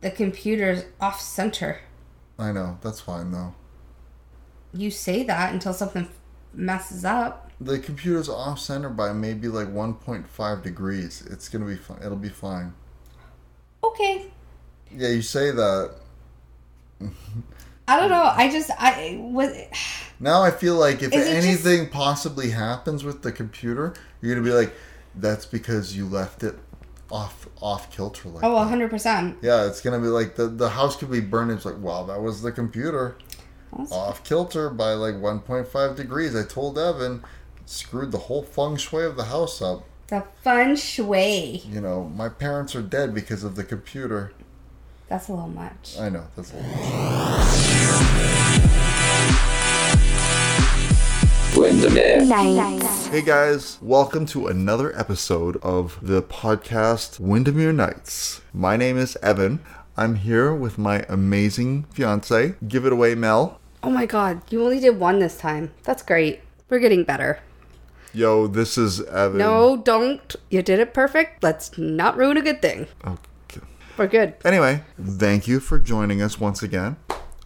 The computer's off center. I know. That's fine, though. You say that until something messes up. The computer's off center by maybe like 1.5 degrees. It's going to be fine. It'll be fine. Okay. Yeah, you say that. I don't know. Now I feel like if Is it anything possibly happens with the computer, you're going to be like, that's because you left it off kilter like Oh, that. 100%. Yeah, it's going to be like the house could be burned. It's like, wow, that was the computer. Off kilter by like 1.5 degrees. I told Evan, screwed the whole feng shui of the house up. The feng shui. You know, my parents are dead because of the computer. That's a little much. I know, that's a little much. Windermere Nights. Hey guys, welcome to another episode of the podcast Windermere Nights. My name is Evan. I'm here with my amazing fiance. Give it away, Mel. Oh my god, you only did one this time. That's great. We're getting better. Yo, this is Evan. No, don't. You did it perfect. Let's not ruin a good thing. Okay. We're good. Anyway, thank you for joining us once again.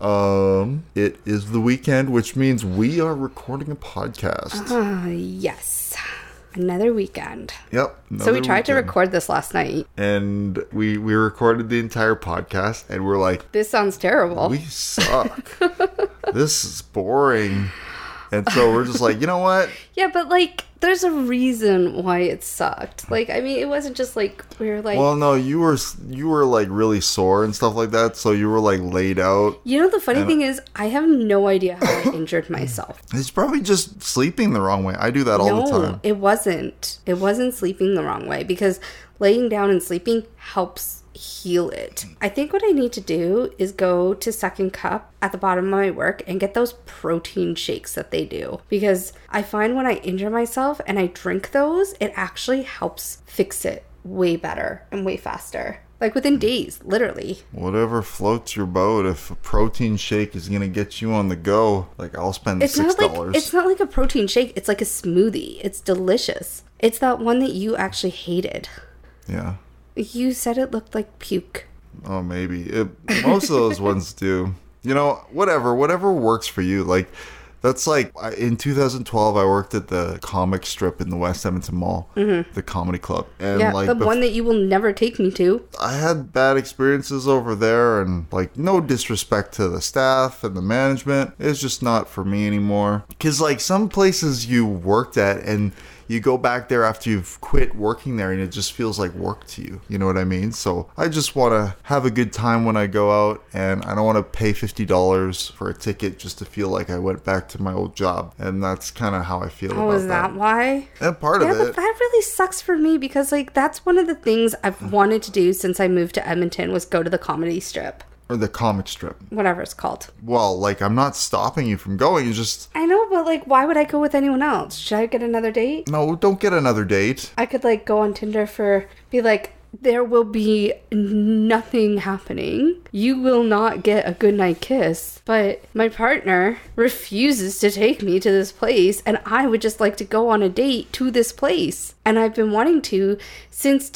It is the weekend, which means we are recording a podcast. Yes. Another weekend. Yep. So we tried to record this last night. And we recorded the entire podcast, and we're like, this sounds terrible. we suck. This is boring. And so we're just like, you know what? Yeah, but like, there's a reason why it sucked. Like, I mean, it wasn't just like, we were like... Well, no, you were like really sore and stuff like that, so you were like laid out. You know, the funny thing is, I have no idea how I injured myself. It's probably just sleeping the wrong way. I do that all the time. No, it wasn't. It wasn't sleeping the wrong way, because laying down and sleeping helps heal it. I think what I need to do is go to Second Cup at the bottom of my work and get those protein shakes that they do, because I find when I injure myself and I drink those, it actually helps fix it way better and way faster. Like within days, literally. Whatever floats your boat. If a protein shake is going to get you on the go, like I'll spend $6. It's not like a protein shake. It's like a smoothie. It's delicious. It's that one that you actually hated. Yeah. You said it looked like puke. Oh, maybe. Most of those ones do. You know, whatever works for you. Like, that's like, in 2012, I worked at the comic strip in the West Edmonton Mall, the comedy club. And yeah, like, the one that you will never take me to. I had bad experiences over there, and like, no disrespect to the staff and the management. It's just not for me anymore. Because like, some places you worked at and you go back there after you've quit working there and it just feels like work to you. You know what I mean? So I just want to have a good time when I go out, and I don't want to pay $50 for a ticket just to feel like I went back to my old job. And that's kind of how I feel about that. Oh, is that why? And part of it. But that really sucks for me, because like that's one of the things I've wanted to do since I moved to Edmonton, was go to the comedy strip. Or the comic strip. Whatever it's called. Well, like, I'm not stopping you from going. It's just... I know, but like, why would I go with anyone else? Should I get another date? No, don't get another date. I could like go on Tinder be like, there will be nothing happening. You will not get a goodnight kiss. But my partner refuses to take me to this place, and I would just like to go on a date to this place. And I've been wanting to since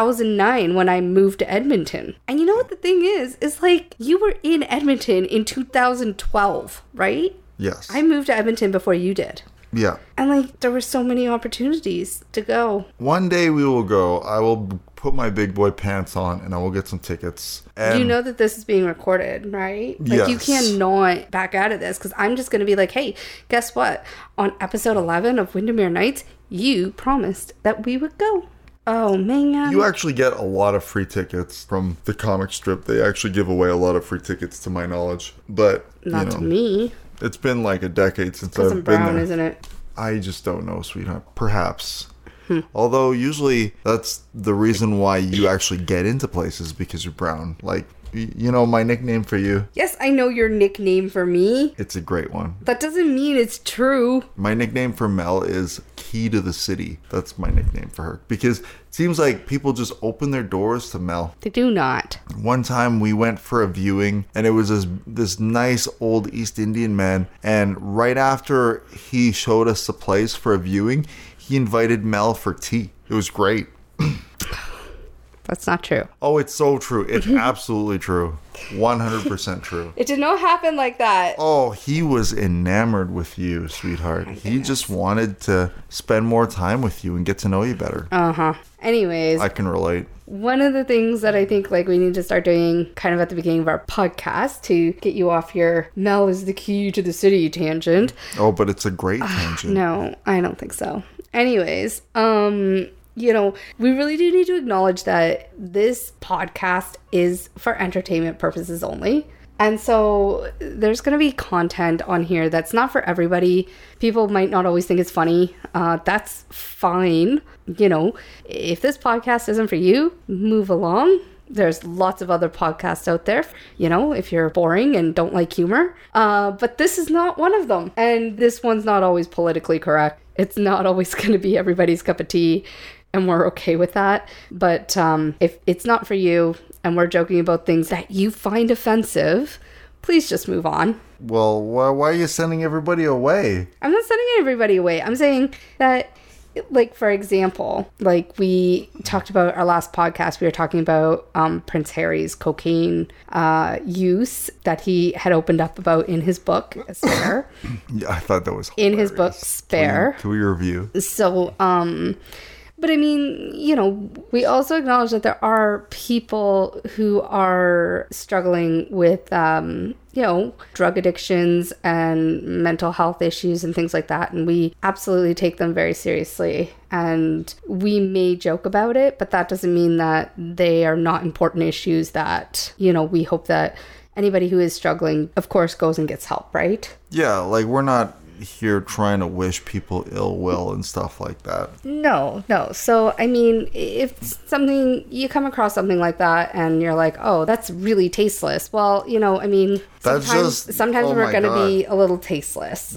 2009 when I moved to Edmonton. And you know what the thing is like, you were in Edmonton in 2012, right? Yes. I moved to Edmonton before you did. Yeah. And like, there were so many opportunities to go. One day we will go. I will put my big boy pants on and I will get some tickets. And you know that this is being recorded, right? Like, you cannot back out of this, because I'm just going to be like, hey, guess what? On episode 11 of Windermere Nights, you promised that we would go. Oh, man. You actually get a lot of free tickets from the comic strip. They actually give away a lot of free tickets, to my knowledge. But, Not to me. It's been like a decade since Because I've I'm been brown, there. isn't it? I just don't know, sweetheart. Perhaps. Although usually that's the reason why you actually get into places, because you're brown. Like, you know, my nickname for you. Yes, I know your nickname for me. It's a great one. That doesn't mean it's true. My nickname for Mel is Key to the City. That's my nickname for her. Because it seems like people just open their doors to Mel. They do not. One time we went for a viewing, and it was this nice old East Indian man. And right after he showed us the place for a viewing, he invited Mel for tea. It was great. That's not true. Oh, it's so true. It's absolutely true. 100% true. It did not happen like that. Oh, he was enamored with you, sweetheart. He just wanted to spend more time with you and get to know you better. Anyways, I can relate. one of the things that I think like we need to start doing kind of at the beginning of our podcast to get you off your Mel is the key to the city tangent. Oh, but it's a great tangent. No, I don't think so. Anyways, you know, we really do need to acknowledge that this podcast is for entertainment purposes only. And so there's going to be content on here that's not for everybody. People might not always think it's funny. That's fine. You know, if this podcast isn't for you, move along. There's lots of other podcasts out there, you know, if you're boring and don't like humor. But this is not one of them. And this one's not always politically correct. It's not always going to be everybody's cup of tea. And we're okay with that. But if it's not for you and we're joking about things that you find offensive, please just move on. Well, why are you sending everybody away? I'm not sending everybody away. I'm saying that, like, for example, like we talked about our last podcast, we were talking about Prince Harry's cocaine use that he had opened up about in his book, Spare. Yeah, I thought that was in hilarious. his book, Spare. To your review. So, but I mean, you know, we also acknowledge that there are people who are struggling with, you know, drug addictions and mental health issues and things like that. And we absolutely take them very seriously. And we may joke about it, but that doesn't mean that they are not important issues that, you know, we hope that anybody who is struggling, of course, goes and gets help, right? Yeah, like we're not here trying to wish people ill will and stuff like that. No. So, I mean, if something, you come across something like that and you're like, oh, that's really tasteless. Well, you know, I mean, sometimes we're going to be a little tasteless.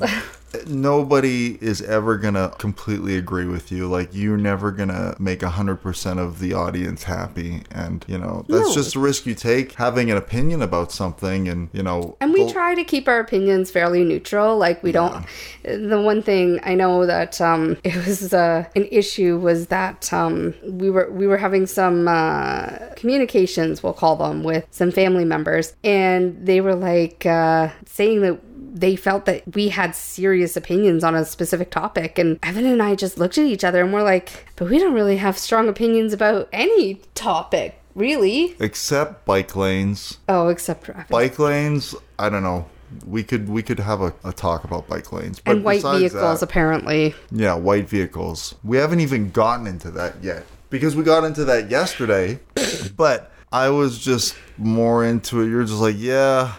Nobody is ever gonna completely agree with you. Like, you're never gonna make 100% of the audience happy, and you know that's just a risk you take having an opinion about something. And you know, and we try to keep our opinions fairly neutral. Like, we don't. The one thing I know that it was an issue was that we were having some communications, we'll call them, with some family members, and they were like saying that they felt that we had serious opinions on a specific topic. And Evan and I just looked at each other and we're like, but we don't really have strong opinions about any topic, really. Except bike lanes. Oh, except Evan. Bike lanes, I don't know. We could have a talk about bike lanes. But and white vehicles, that, apparently. Yeah, white vehicles. We haven't even gotten into that yet. Because we got into that yesterday. But I was just more into it. You're just like, yeah,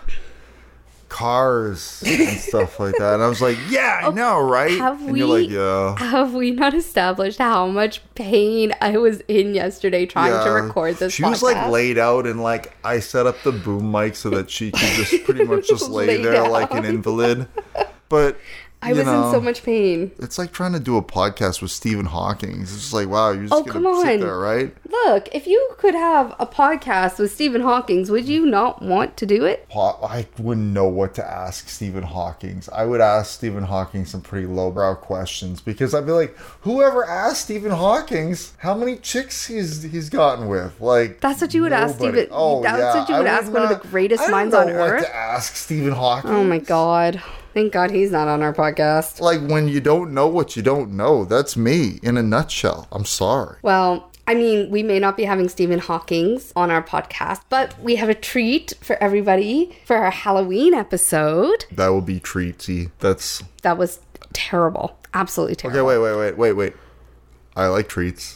cars and stuff like that. And I was like, yeah, I know, right? You're like, yeah. Have we not established how much pain I was in yesterday trying to record this podcast? She was like laid out, and like I set up the boom mic so that she could just pretty much just lay there down like an invalid. But I was in so much pain. It's like trying to do a podcast with Stephen Hawking. It's just like, wow, you're just going to sit there, right? Look, if you could have a podcast with Stephen Hawking, would you not want to do it? I wouldn't know what to ask Stephen Hawking. I would ask Stephen Hawking some pretty lowbrow questions, because I'd be like, whoever asked Stephen Hawking how many chicks he's gotten with? Like, that's what you would ask Stephen. That's what you would ask one of the greatest minds on earth. I don't know what to ask Stephen Hawking. Oh my God. Thank God he's not on our podcast. Like, when you don't know what you don't know, that's me in a nutshell. I'm sorry. Well, I mean, we may not be having Stephen Hawking on our podcast, but we have a treat for everybody for our Halloween episode. That will be treatsy. That was terrible. Absolutely terrible. Okay, wait. I like treats.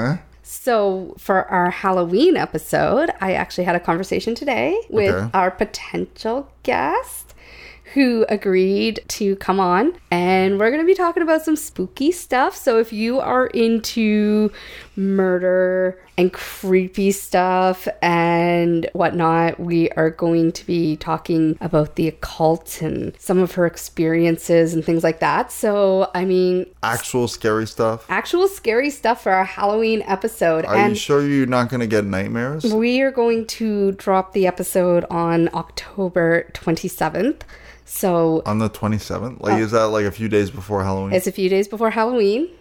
So for our Halloween episode, I actually had a conversation today with our potential guest, who agreed to come on, and we're going to be talking about some spooky stuff. So if you are into murder and creepy stuff and whatnot, we are going to be talking about the occult and some of her experiences and things like that. So, I mean, actual scary stuff for our Halloween episode. Are you sure you're not going to get nightmares? We are going to drop the episode on October 27th. So on the 27th? Like, is that like a few days before Halloween? It's a few days before Halloween.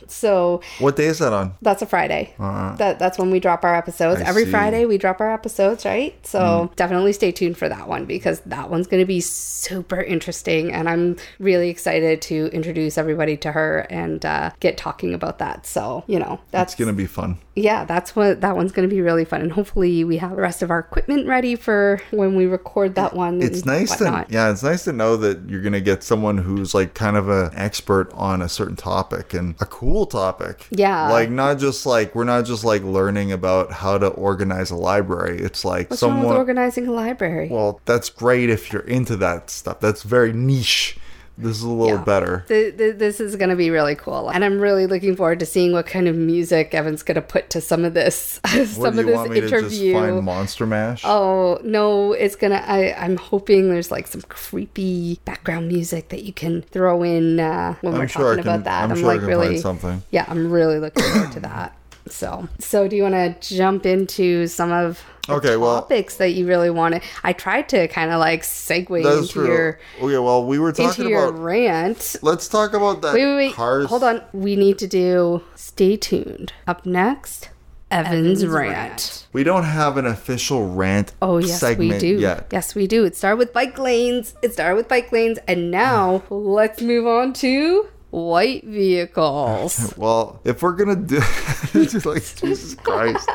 So What day is that on? that's a Friday. That's when we drop our episodes. I Every see. Friday we drop our episodes, right? So definitely stay tuned for that one because that one's going to be super interesting. And I'm really excited to introduce everybody to her and get talking about that. So, That's going to be fun. Yeah, that one's going to be really fun. And hopefully we have the rest of our equipment ready for when we record that one. It's nice it's nice to know that you're going to get someone who's like kind of an expert on a certain topic and a cool topic. Yeah. Like we're not just like learning about how to organize a library. It's like What's wrong with organizing a library? well, that's great if you're into that stuff. That's very niche. This is a little better. This is going to be really cool. And I'm really looking forward to seeing what kind of music Evan's going to put to some of this What, do you want me interview. to just find Monster Mash? Oh, no, it's going to... I'm hoping there's like some creepy background music that you can throw in when we're talking about that. I'm sure I can find something. Yeah, I'm really looking forward to that. So do you want to jump into some of the topics that you really wanted? I tried to kind of like segue into your... Okay, well, we were talking into your about... rant. Let's talk about that Wait. cars... Hold on. We need to do... Stay tuned. Up next, Evan's rant. We don't have an official rant segment we do. yet. Yes, we do. It started with bike lanes. And now let's move on to... white vehicles. Well, if we're gonna do like Jesus Christ.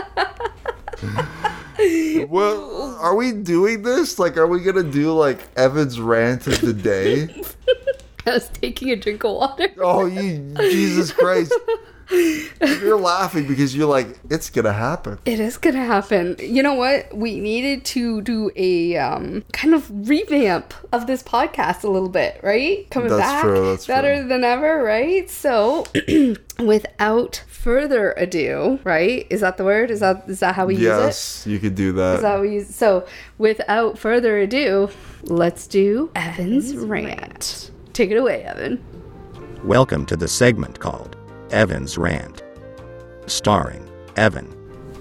Well, are we doing this? Like, are we gonna do like Evan's rant of the day? I was taking a drink of water. Oh, you Jesus Christ. You're laughing because you're like, it's gonna happen. It is gonna happen. You know what? We needed to do a kind of revamp of this podcast a little bit, right? Coming That's back true, that's better true. than ever, right? So, without further ado, right? Is that the word? Is that how we use it? Yes, you could do that. Is that how we use? So, without further ado, let's do Evan's rant. Take it away, Evan. Welcome to the segment called Evan's Rant, starring Evan.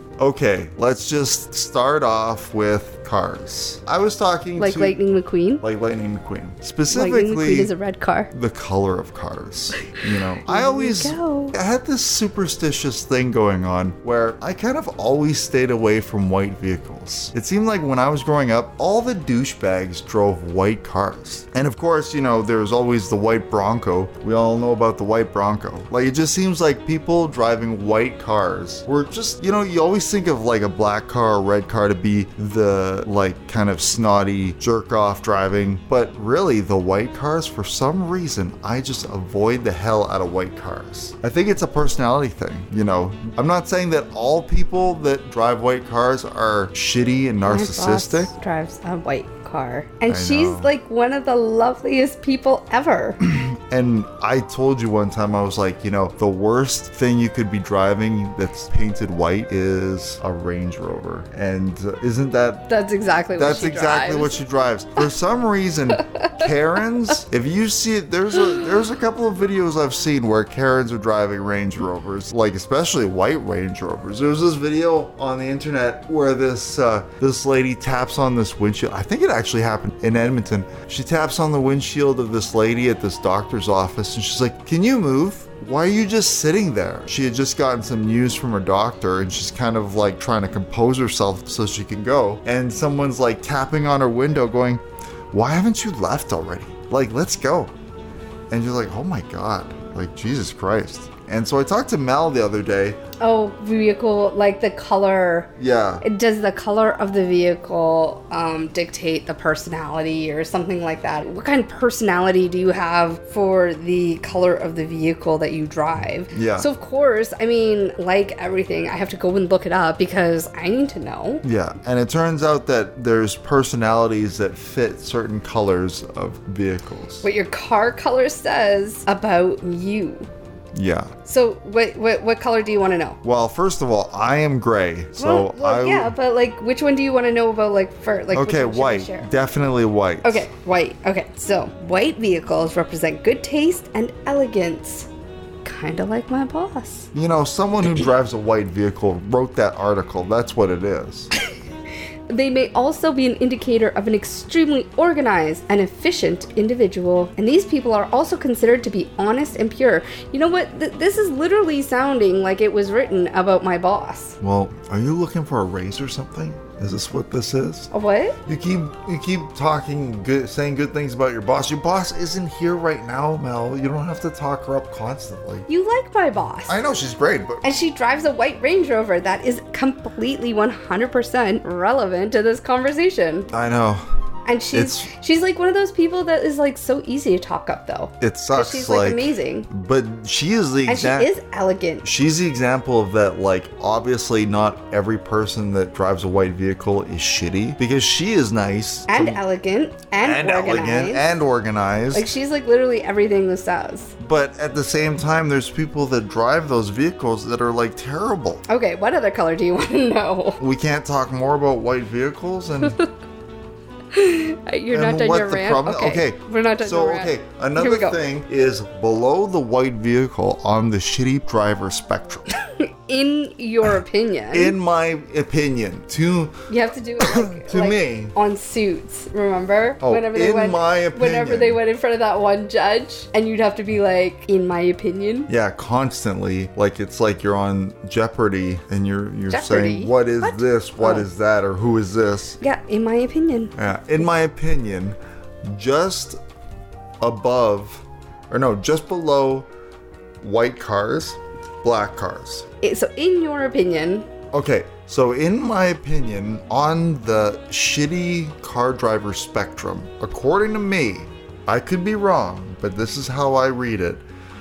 Okay, let's just start off with cars. I was talking Like to... Lightning McQueen? Like Lightning McQueen. Lightning Specifically... McQueen is a red car. the color of cars. I had this superstitious thing going on where I kind of always stayed away from white vehicles. It seemed like when I was growing up, all the douchebags drove white cars. And of course, there was always the white Bronco. We all know about the white Bronco. Like, it just seems like people driving white cars were just, you always think of like a black car or red car to be the like kind of snotty jerk off driving, but really the white cars, for some reason, I just avoid the hell out of white cars. I think it's a personality thing. I'm not saying that all people that drive white cars are shitty and narcissistic. My boss drives a white car, and I she's know. like one of the loveliest people ever. And I told you one time, I was like, the worst thing you could be driving that's painted white is a Range Rover. And isn't that... That's exactly what she drives. For some reason, Karens, if you see it, there's a couple of videos I've seen where Karens are driving Range Rovers, like especially white Range Rovers. There was this video on the internet where this lady taps on this windshield. I think it actually happened in Edmonton. She taps on the windshield of this lady at this doctor's office and she's like, "Can you move? Why are you just sitting there?" She had just gotten some news from her doctor and she's kind of like trying to compose herself so she can go. And someone's like tapping on her window going, "Why haven't you left already? Like, let's go." And you're like, oh my God, like Jesus Christ. And so I talked to Mel the other day. Oh, vehicle, like the color. Yeah. Does the color of the vehicle dictate the personality or something like that? What kind of personality do you have for the color of the vehicle that you drive? Yeah. So, of course, like everything, I have to go and look it up because I need to know. Yeah. And it turns out that there's personalities that fit certain colors of vehicles. What your car color says about you. Yeah. So what color do you want to know? Well, first of all, I am gray. So yeah, but like which one do you want to know about okay, white. Definitely white. Okay, white. Okay. So, white vehicles represent good taste and elegance. Kind of like my boss. Someone who drives a white vehicle wrote that article. That's what it is. they may also be an indicator of an extremely organized and efficient individual. And these people are also considered to be honest and pure. You know what? This is literally sounding like it was written about my boss. Well, are you looking for a raise or something? Is this what this is? A what? You keep talking good, saying good things about your boss. Your boss isn't here right now, Mel. You don't have to talk her up constantly. You like my boss. I know she's great, but And she drives a white Range Rover. That is completely 100% relevant to this conversation. I know. And she's like one of those people that is like so easy to talk up though. It sucks. She's like amazing. But she is the And she is elegant. She's the example of that. Like, obviously, not every person that drives a white vehicle is shitty, because she is nice And elegant. And organized. organized. Like she's like literally everything this says. But at the same time, there's people that drive those vehicles that are like terrible. Okay, what other color do you want to know? We can't talk more about white vehicles and. You're not done your rant? Okay. We're not done your rant. Okay, another thing is below the white vehicle on the shitty driver spectrum. In your opinion. In my opinion, You have to do it like, to me. on Suits, remember? Oh, my opinion. Whenever they went in front of that one judge, and you'd have to be like, in my opinion. Yeah, constantly. Like, it's like you're on Jeopardy and you're Jeopardy? saying, what is this? What is that? Or who is this? Yeah, in my opinion. Yeah, in my opinion, just below white cars, black cars. So in your opinion. Okay, so in my opinion, on the shitty car driver spectrum, according to me, I could be wrong, but this is how I read it.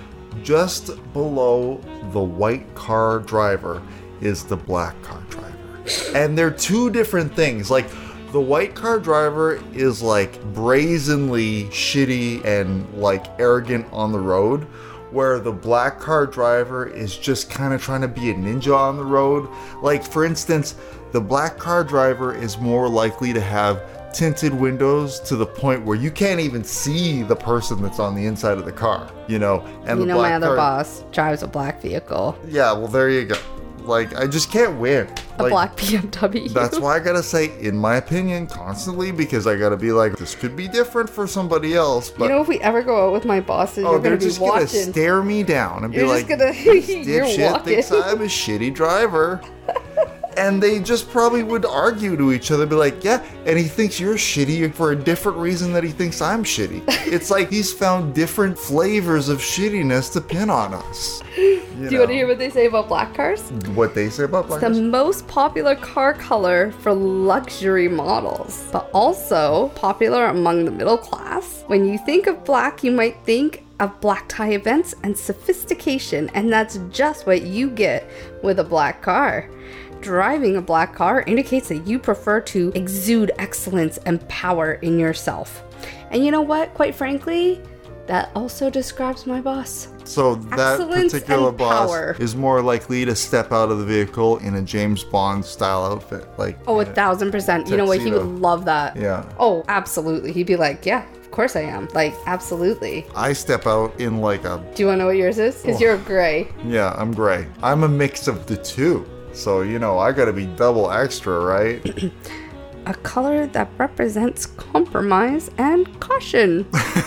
Just below the white car driver is the black car driver. And they're two different things. Like, the white car driver is like brazenly shitty and like arrogant on the road, where the black car driver is just kind of trying to be a ninja on the road. Like, for instance, the black car driver is more likely to have tinted windows to the point where you can't even see the person that's on the inside of the car, you know? And You know, my other boss drives a black vehicle. Yeah, well, there you go. Like, I just can't win. A Like, black BMW. that's why I gotta say, in my opinion, constantly, because I gotta be like, this could be different for somebody else. But You know, if we ever go out with my bosses, you're they're going to be just gonna watching. stare me down and be You're like, just gonna- this you're dipshit walking. thinks I'm a shitty driver. And they just probably would argue to each other, be like, yeah, and he thinks you're shitty for a different reason that he thinks I'm shitty. It's like he's found different flavors of shittiness to pin on us. Do you want to hear what they say about black cars? What they say about black The cars? most popular car color for luxury models, but also popular among the middle class. When you think of black, you might think of black tie events and sophistication, and that's just what you get with a black car. Driving a black car indicates that you prefer to exude excellence and power in yourself. And you know what? Quite frankly, that also describes my boss. So that Excellence particular and boss power. is more likely to step out of the vehicle in a James Bond style outfit. Like, Oh, 1,000%. You know what? He tuxedo. would love that. Yeah. Oh, absolutely. He'd be like, yeah, of course I am. Like, absolutely. I step out in like a, Do you want to know what yours is? Because you're gray. yeah, I'm gray. I'm a mix of the two. So, you know, I gotta be double extra, right? A color that represents compromise and caution.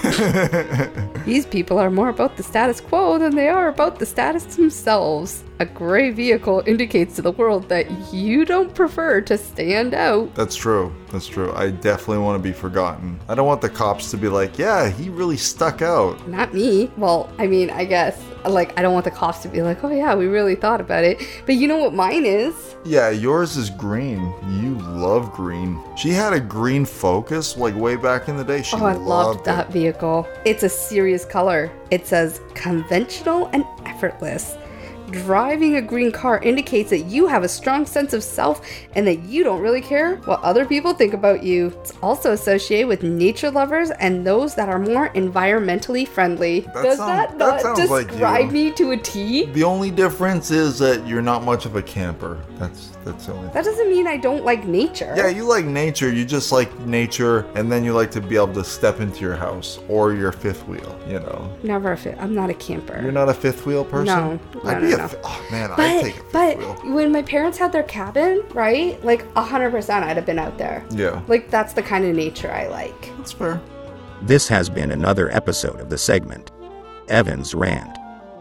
These people are more about the status quo than they are about the status themselves. A gray vehicle indicates to the world that you don't prefer to stand out. That's true. That's true. I definitely want to be forgotten. I don't want the cops to be like, yeah, he really stuck out. Not me. Well, I mean, I guess, like, I don't want the cops to be like, oh yeah, we really thought about it. But you know what mine is? Yeah, yours is green. You love green. She had a green Focus, like, way back in the day. She Oh, I loved it. that vehicle. It's a serious color. It says conventional and effortless. Driving a green car indicates that you have a strong sense of self and that you don't really care what other people think about you. It's also associated with nature lovers and those that are more environmentally friendly. Does that not sounds like describe you. me to a T? The only difference is that you're not much of a camper. That's the only thing. That doesn't mean I don't like nature. Yeah, you like nature. You just like nature, and then you like to be able to step into your house or your fifth wheel, you know. Never a fit. I'm not a camper. You're not a fifth wheel person? No. I'd be a know. Oh man, I take a fifth But wheel. when my parents had their cabin, right? Like 100% I'd have been out there. Yeah, Like that's the kind of nature I like. that's fair. This has been another episode of the segment, Evan's Rant.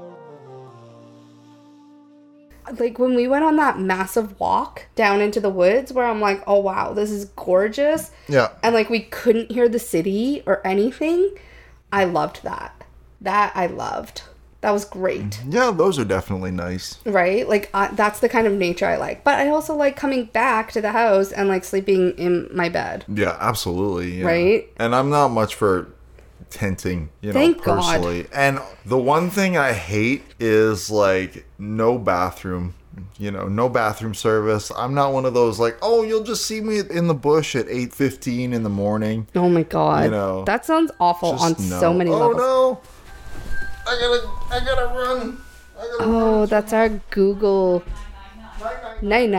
Like when we went on that massive walk down into the woods where I'm like, oh wow, this is gorgeous. Yeah. And like we couldn't hear the city or anything. I loved that. That I loved. That was great. Yeah, those are definitely nice. Right? Like that's the kind of nature I like. But I also like coming back to the house and like sleeping in my bed. Yeah, absolutely. Yeah. Right? And I'm not much for tenting, Thank God. personally. And the one thing I hate is like no bathroom. No bathroom service. I'm not one of those like, oh, you'll just see me in the bush at 8:15 in the morning. Oh my God. That sounds awful on so many levels. Oh no! I gotta run. Oh, that's our Google. Night.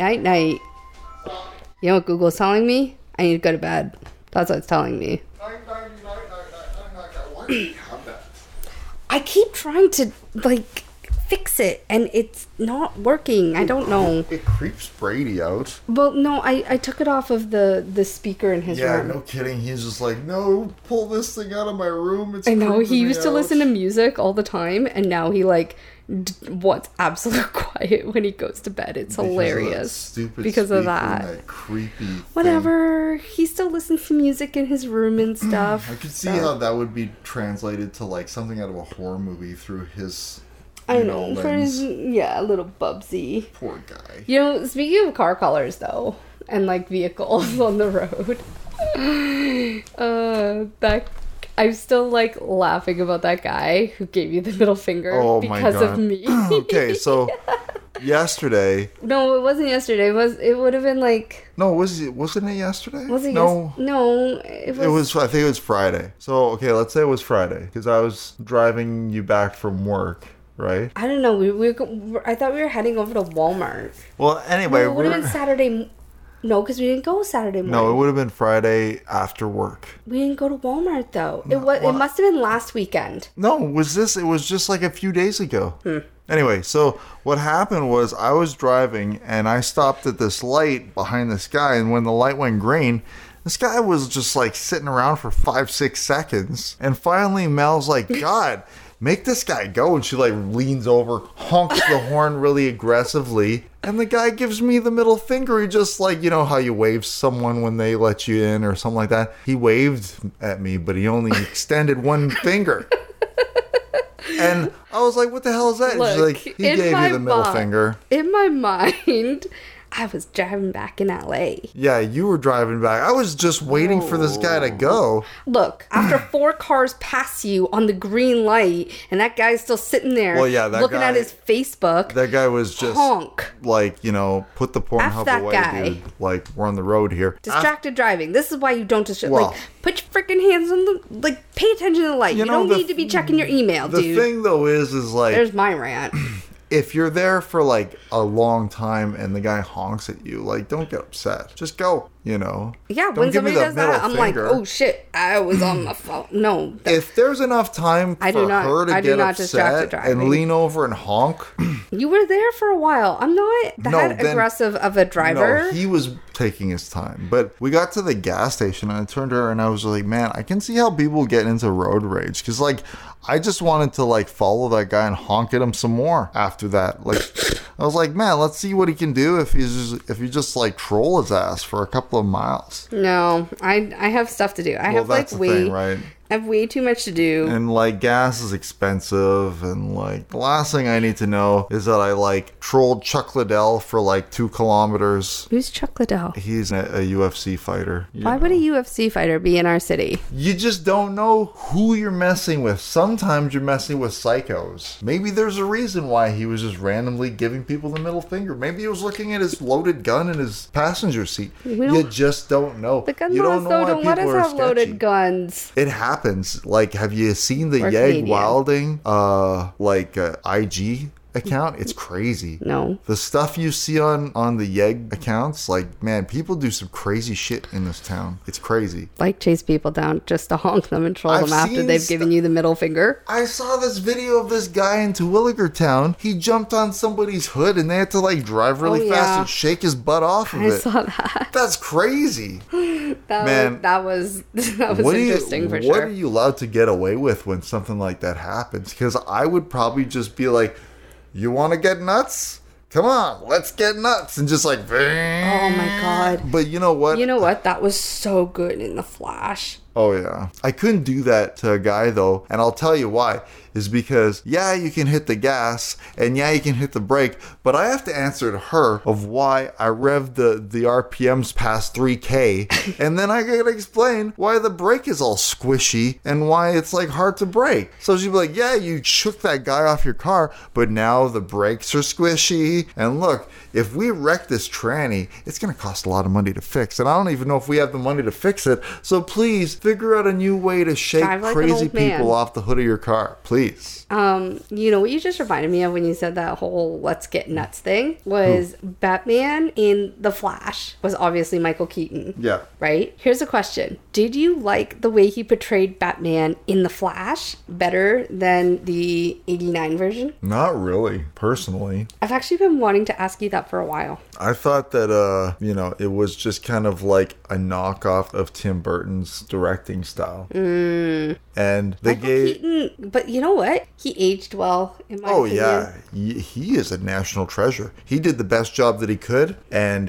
You know what Google's telling me? I need to go to bed. That's what it's telling me. Why do you have that? I keep trying to, like, fix it, and it's not working. I don't know. It creeps Brady out. Well, no, I took it off of the speaker in his Yeah, room. no kidding. He's just like, no, pull this thing out of my room. It's I know, he creeping me used to out." listen to music all the time, and now he, like, wants absolute quiet when he goes to bed. It's hilarious. Because of that. That creepy thing. Whatever. He still listens to music in his room and stuff. I could see how that would be translated to like something out of a horror movie through his. I know. For lens. his, little Bubsy. Poor guy. Speaking of car colors, though, and like vehicles on the road, I'm still like laughing about that guy who gave you the middle finger because of me. Okay, so yesterday. No, it wasn't yesterday. It would have been like. No, wasn't it yesterday? Was it? No. No, it was. I think it was Friday. So okay, let's say it was Friday because I was driving you back from work. Right? I don't know. I thought we were heading over to Walmart. Well, anyway, No, it would have been Saturday. No, because we didn't go Saturday morning. No, it would have been Friday after work. We didn't go to Walmart though. It must have been last weekend. No, it was just like a few days ago. Anyway, so what happened was I was driving and I stopped at this light behind this guy, and when the light went green, this guy was just like sitting around for 5-6 seconds, and finally Mel's like, God, make this guy go. And she like leans over, honks the horn really aggressively, and the guy gives me the middle finger. He just like, how you wave someone when they let you in or something like that. He waved at me, but he only extended one finger. And I was like, what the hell is that? Look, She's like, he gave you the middle finger. In my mind, I was driving back in LA. Yeah, you were driving back. I was just waiting for this guy to go. Look, after 4 cars pass you on the green light, and that guy's still sitting there looking at his Facebook. That guy was just honk. Like, put the Pornhub that away, guy. dude. Like, we're on the road here. Distracted driving. This is why you don't distract. Well, like, put your freaking hands on the. Like, pay attention to the light. You don't need to be checking your email, the dude. The thing, though, is like. There's my rant. If you're there for like a long time and the guy honks at you, like, don't get upset. Just go, Yeah, Don't when give me somebody the does that, I'm like, finger. oh shit, I was on my phone. No. If there's enough time for her to get upset and lean over and honk. You were there for a while. I'm not that aggressive of a driver. No, he was taking his time. But we got to the gas station and I turned to her and I was like, man, I can see how people get into road rage. Because, like, I just wanted to, like, follow that guy and honk at him some more after that. Like, I was like, man, let's see what he can do if you just like troll his ass for a couple of miles. No, I have stuff to do. I have way too much to do. And like gas is expensive, and like the last thing I need to know is that I like trolled Chuck Liddell for like 2 kilometers. Who's Chuck Liddell? He's a UFC fighter. Why would a UFC fighter be in our city? You just don't know who you're messing with. Sometimes you're messing with psychos. Maybe there's a reason why he was just randomly giving people the middle finger. Maybe he was looking at his loaded gun in his passenger seat. You just don't know. The gun you laws, though, don't let us have loaded guns. It happens. Like, have you seen the We're Yeg Canadian. Wilding IG account, it's crazy. No. The stuff you see on the Yeg accounts, like, man, people do some crazy shit in this town. It's crazy. Like chase people down just to honk them and troll I've them after seen they've given you the middle finger. I saw this video of this guy in Terwilliger Town. He jumped on somebody's hood and they had to like drive really Oh, fast yeah. and shake his butt off of I it. saw that. That's crazy. Man, that was What interesting for what sure. are you allowed to get away with when something like that happens? Because I would probably just be like, you want to get nuts? Come on, let's get nuts. And just like, Oh my god. But you know what? You know what? That was so good in The Flash. Oh, yeah. I couldn't do that to a guy, though. And I'll tell you why. Is because, yeah, you can hit the gas and yeah, you can hit the brake. But I have to answer to her of why I revved the RPMs past 3K. And then I gotta explain why the brake is all squishy and why it's like hard to brake. So she'd be like, yeah, you shook that guy off your car, but now the brakes are squishy. And look, if we wreck this tranny, it's gonna cost a lot of money to fix. And I don't even know if we have the money to fix it. So please figure out a new way to shake Drive like an crazy old man. people off the hood of your car. Please. You know what you just reminded me of when you said that whole let's get nuts thing was Batman in The Flash was obviously Michael Keaton. Yeah. Right? Here's a question. Did you like the way he portrayed Batman in The Flash better than the 89 version? Not really, personally. I've actually been wanting to ask you that for a while. I thought that, it was just kind of like a knockoff of Tim Burton's directing style. And they Michael gave... Keaton, but you know what? He aged well, in my Oh, opinion. yeah. He is a national treasure. He did the best job that he could. And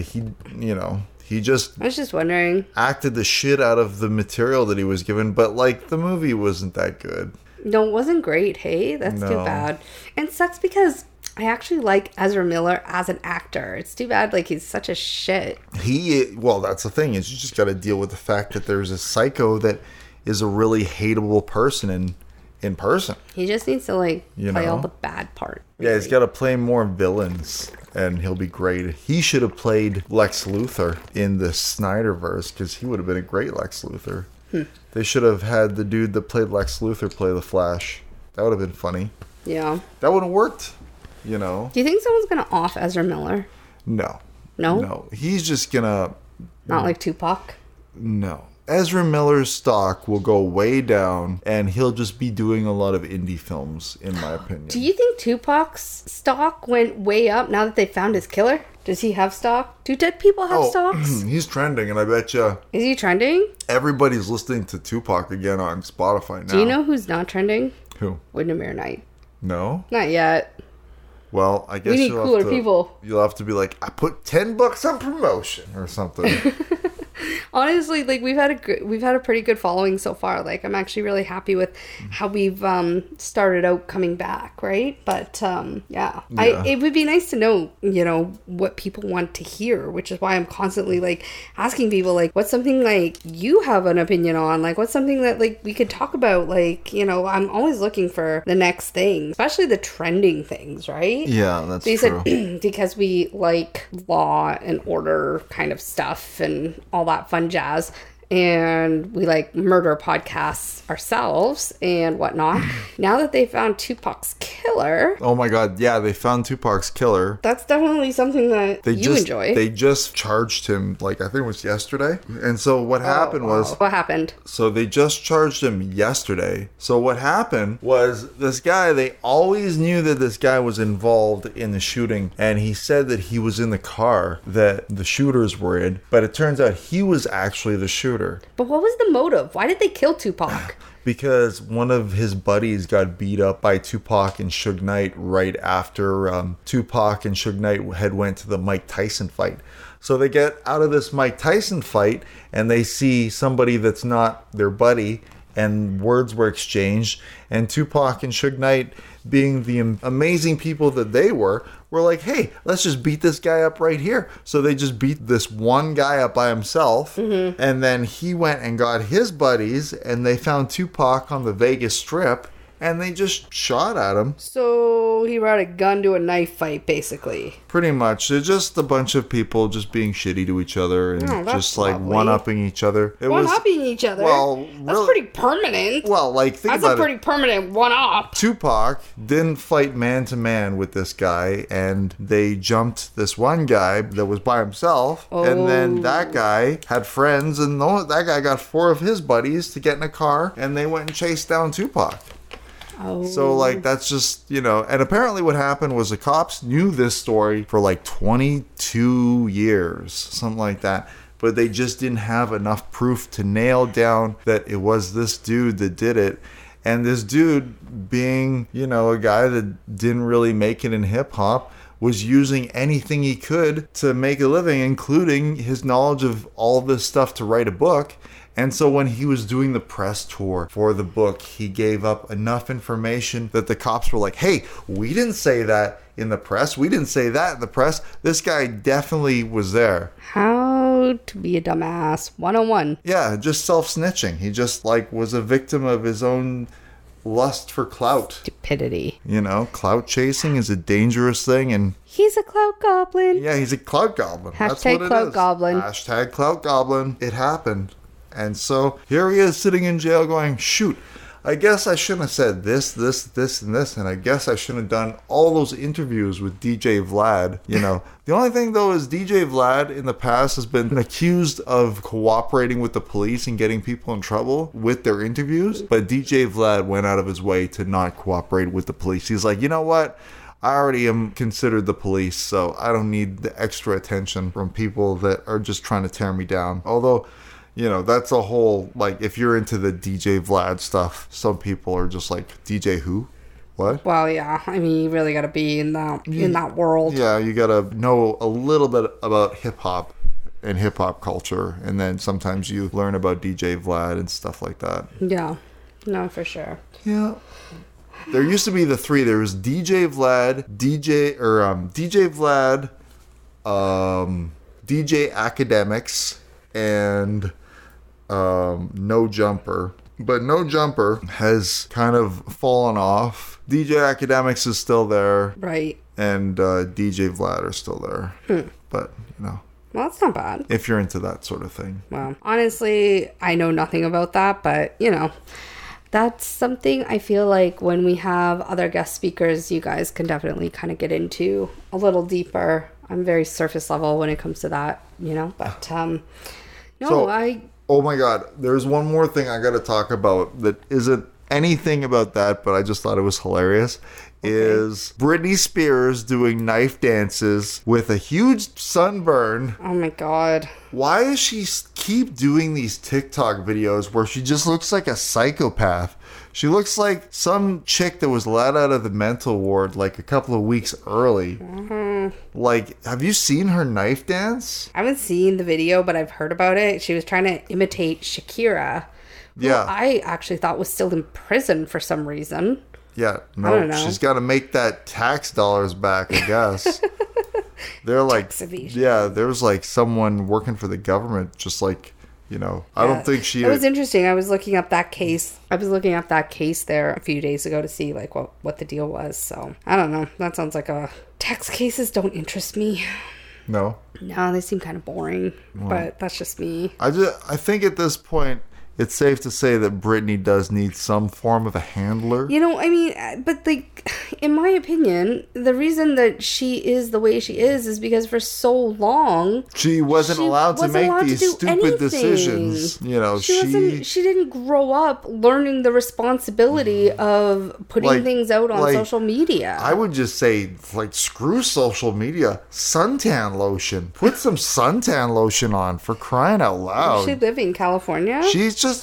he just I was just wondering. acted the shit out of the material that he was given. But, like, the movie wasn't that good. No, it wasn't great, hey? That's too No. bad. And it sucks because I actually like Ezra Miller as an actor. It's too bad, like, he's such a shit. That's the thing, is you just got to deal with the fact that there's a psycho that is a really hateable person in person. He just needs to, like, You play all know? the bad part. Yeah, he's got to play more villains, and he'll be great. He should have played Lex Luthor in the Snyderverse, because he would have been a great Lex Luthor. They should have had the dude that played Lex Luthor play the Flash. That would have been funny. Yeah. That would have worked, you know? Do you think someone's gonna off Ezra Miller? No. No? No. He's just gonna... Not like Tupac? No. Ezra Miller's stock will go way down, and he'll just be doing a lot of indie films, in my opinion. Do you think Tupac's stock went way up now that they found his killer? Does he have stock? Do dead people have stocks? He's trending, and I bet you Is he trending? everybody's listening to Tupac again on Spotify now. Do you know who's not trending? Who? Windermere Knight. No? Not yet. Well, I guess We need you'll cooler have to, people. You'll have to be like, I put $10 on promotion or something. Honestly, like we've had a pretty good following so far. Like I'm actually really happy with how we've started out coming back, right? But yeah. It would be nice to know, what people want to hear, which is why I'm constantly like asking people like, what's something like you have an opinion on? Like what's something that like we could talk about? Like, I'm always looking for the next thing, especially the trending things, right? Yeah, that's So you true. said because we like law and order kind of stuff and all that fun jazz, and we like murder podcasts ourselves and whatnot. Now that they found Tupac's killer, Oh my god, yeah, they found Tupac's killer. that's definitely something that you enjoy. They just charged him, like, I think it was yesterday. And so what happened was... What happened? So they just charged him yesterday. So what happened was this guy, they always knew that this guy was involved in the shooting. And he said that he was in the car that the shooters were in. But it turns out he was actually the shooter. But what was the motive? Why did they kill Tupac? Because one of his buddies got beat up by Tupac and Suge Knight right after Tupac and Suge Knight had went to the Mike Tyson fight. So they get out of this Mike Tyson fight and they see somebody that's not their buddy, and words were exchanged, and Tupac and Suge Knight, being the amazing people that they were like, hey, let's just beat this guy up right here. So they just beat this one guy up by himself, and then he went and got his buddies, and they found Tupac on the Vegas Strip, and they just shot at him. So he brought a gun to a knife fight, basically. Pretty much. They're just a bunch of people just being shitty to each other and Oh, that's just like lovely. one-upping each other. It One-upping each other? Well, That's really- pretty permanent. Well, like, think That's about a pretty permanent one-up. Tupac didn't fight man to man with this guy, and they jumped this one guy that was by himself, and then that guy had friends, and that guy got 4 of his buddies to get in a car, and they went and chased down Tupac. Oh. So, like, that's just, you know, and apparently what happened was the cops knew this story for like 22 years, something like that. But they just didn't have enough proof to nail down that it was this dude that did it. And this dude, being, you know, a guy that didn't really make it in hip hop, was using anything he could to make a living, including his knowledge of all this stuff to write a book. And so when he was doing the press tour for the book, he gave up enough information that the cops were like, hey, we didn't say that in the press. We didn't say that in the press. This guy definitely was there. How to be a dumbass 101. Yeah, just self-snitching. He just like was a victim of his own lust for clout. Stupidity. You know, clout chasing is a dangerous thing, and He's a clout goblin. yeah, he's a clout goblin. That's Hashtag what it clout is. goblin. Hashtag clout goblin. It happened. And so here he is sitting in jail going, shoot, I guess I shouldn't have said this, and this, and I guess I shouldn't have done all those interviews with DJ Vlad. You know, the only thing though is DJ Vlad in the past has been accused of cooperating with the police and getting people in trouble with their interviews. But DJ Vlad went out of his way to not cooperate with the police. He's like, you know what? I already am considered the police, so I don't need the extra attention from people that are just trying to tear me down. Although, you know, that's a whole, like, if you're into the DJ Vlad stuff, some people are just like, DJ who? What? Well, yeah. I mean, you really got to be in that world. Yeah, you gotta know a little bit about hip-hop and hip-hop culture, and then sometimes you learn about DJ Vlad and stuff like that. Yeah. No, for sure. Yeah. There used to be the 3. There was DJ Vlad, DJ Vlad, DJ Academics, and No Jumper. But No Jumper has kind of fallen off. DJ Academics is still there, Right. and DJ Vlad are still there. But, you know, Well, that's not bad. if you're into that sort of thing. Well, honestly, I know nothing about that, but, you know, that's something I feel like when we have other guest speakers, you guys can definitely kind of get into a little deeper. I'm very surface level when it comes to that, you know, but, no, So- Oh my god, there's one more thing I gotta talk about that isn't anything about that, but I just thought it was hilarious. Is Britney Spears doing knife dances with a huge sunburn. oh my God. Why does she keep doing these TikTok videos where she just looks like a psychopath? She looks like some chick that was let out of the mental ward like a couple of weeks early. Like, have you seen her knife dance? I haven't seen the video, but I've heard about it. She was trying to imitate Shakira, who Yeah. I actually thought was still in prison for some reason. Yeah, I no, don't know. she's got to make that tax dollars back, I guess. They're like, Tax evasion. yeah, there was like someone working for the government, just like, you know, I don't think she. It was interesting. I was looking up that case. There a few days ago to see like what the deal was. So I don't know. That sounds like a tax cases don't interest me. No, No, they seem kind of boring. But that's just me. I think at this point, it's safe to say that Britney does need some form of a handler. You know, I mean, but like, in my opinion, the reason that she is the way she is because for so long She wasn't she allowed to wasn't make allowed to these do stupid anything. decisions. You know, she didn't grow up learning the responsibility of putting Like- things out on like, social media. I would just say, like, screw social media. Suntan lotion. Put some suntan lotion on, for crying out loud. She live in California. She's just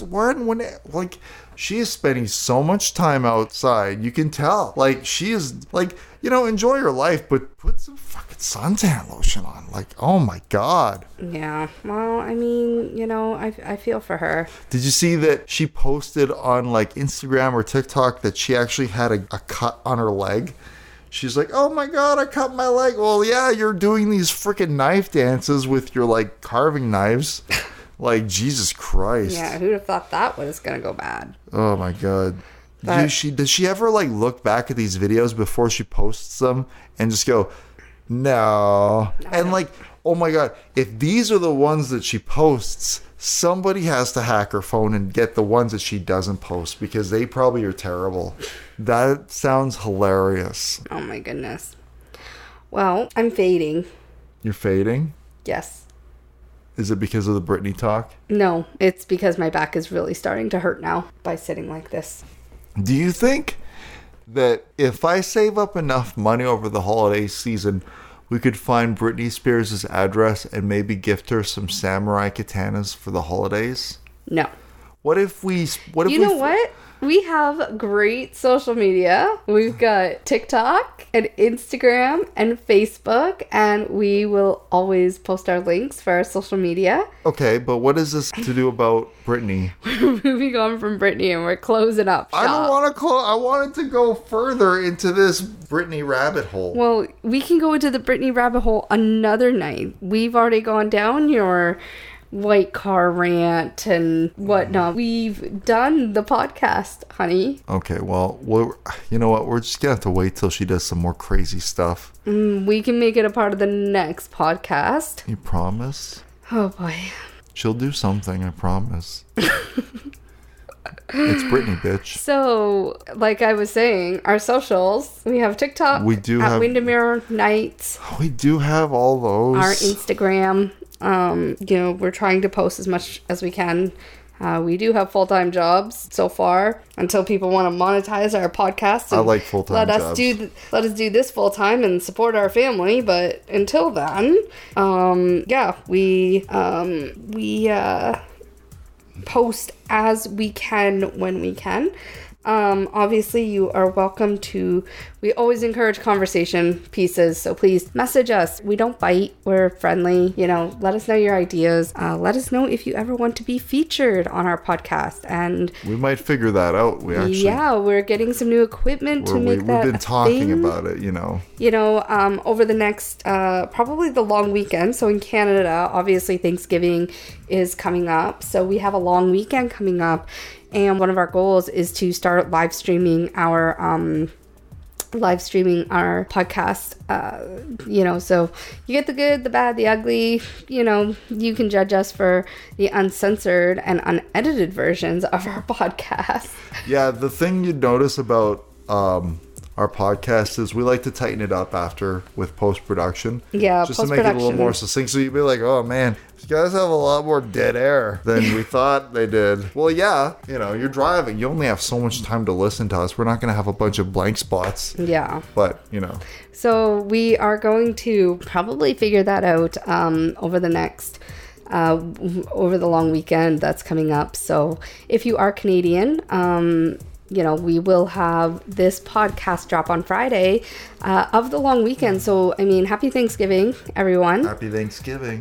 she is spending so much time outside. You can tell. Like, she is, like, you know, enjoy your life, but put some fucking suntan lotion on. Like, oh my God. Yeah. Well, I mean, you know, I feel for her. Did you see that she posted on, like, Instagram or TikTok that she actually had a cut on her leg? She's like, oh my God, I cut my leg. Well, yeah, you're doing these freaking knife dances with your, like, carving knives. Like, Jesus Christ. Yeah, who'd have thought that was gonna go bad? Oh my God. But Does she ever like look back at these videos before she posts them and just go, no? And like, oh my God, if these are the ones that she posts, somebody has to hack her phone and get the ones that she doesn't post because they probably are terrible. That sounds hilarious. oh my goodness. Well, I'm fading. You're fading? Yes. Is it because of the Britney talk? No, it's because my back is really starting to hurt now by sitting like this. Do you think that if I save up enough money over the holiday season, we could find Britney Spears' address and maybe gift her some samurai katanas for the holidays? No. What if we... You know what? We have great social media. We've got TikTok and Instagram and Facebook, and we will always post our links for our social media. Okay, but what is this to do about Britney? We're moving on from Britney and we're closing up shop. I don't want to I wanted to go further into this Britney rabbit hole. Well, we can go into the Britney rabbit hole another night. We've already gone down your white car rant and whatnot. We've done the podcast, honey. Okay, well, you know what? We're just going to have to wait till she does some more crazy stuff. We can make it a part of the next podcast. You promise? Oh, boy. She'll do something, I promise. It's Britney, bitch. So, like I was saying, our socials, we have TikTok. We do at have... Windermere Nights. We do have all those. Our Instagram. We're trying to post as much as we can. We do have full-time jobs so far until people want to monetize our podcast. I like full-time jobs. Let us do this full-time and support our family. But until then, we post as we can when we can. Obviously, you are welcome to... We always encourage conversation pieces, so please message us. We don't bite. We're friendly. Let us know your ideas. Let us know if you ever want to be featured on our podcast. And we might figure that out. We're getting some new equipment to make that We've been talking thing. about it, Over the next, probably the long weekend. So in Canada, obviously Thanksgiving is coming up. So we have a long weekend coming up. And one of our goals is to start live streaming our podcast. So you get the good, the bad, the ugly. You can judge us for the uncensored and unedited versions of our podcast. Yeah, the thing you'd notice about our podcast is we like to tighten it up after with post-production. Yeah, just to make it a little more succinct. So you'd be like, oh man, these guys have a lot more dead air than we thought they did. Well, yeah, you're driving. You only have so much time to listen to us. We're not going to have a bunch of blank spots. Yeah. But, So we are going to probably figure that out over the next... over the long weekend that's coming up. So if you are Canadian... we will have this podcast drop on Friday of the long weekend. So, happy Thanksgiving, everyone. Happy Thanksgiving.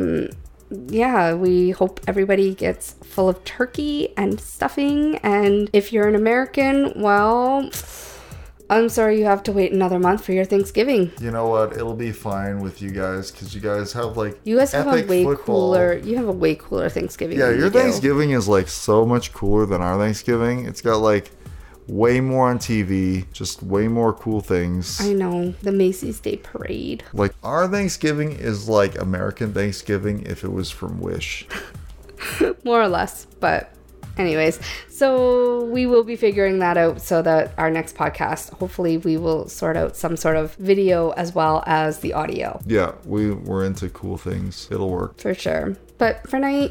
We hope everybody gets full of turkey and stuffing. And if you're an American, well, I'm sorry you have to wait another month for your Thanksgiving. You know what? It'll be fine with you guys because you guys have you guys have epic football. You have a way cooler Thanksgiving. Yeah, your Thanksgiving is so much cooler than our Thanksgiving. It's got way more on TV, just way more cool things. I know, the Macy's Day Parade. Our Thanksgiving is like American Thanksgiving if it was from Wish. More or less, but anyways. So we will be figuring that out so that our next podcast, hopefully we will sort out some sort of video as well as the audio. Yeah, we're into cool things. It'll work. For sure. But for night,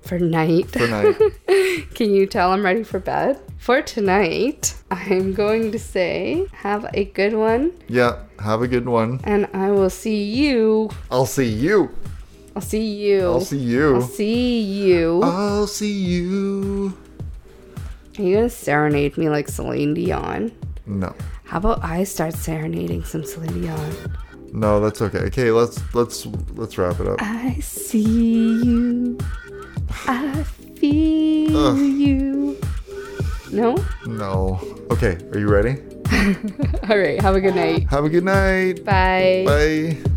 can you tell I'm ready for bed? For tonight, I'm going to say, have a good one. Yeah, have a good one. And I will see you. I'll see you. I'll see you. I'll see you. I'll see you. I'll see you. Are you going to serenade me like Celine Dion? No. How about I start serenading some Celine Dion? No, that's okay. Okay, let's wrap it up. I see you. I feel you. No? No. Okay, are you ready? All right, have a good night. Have a good night. Bye. Bye.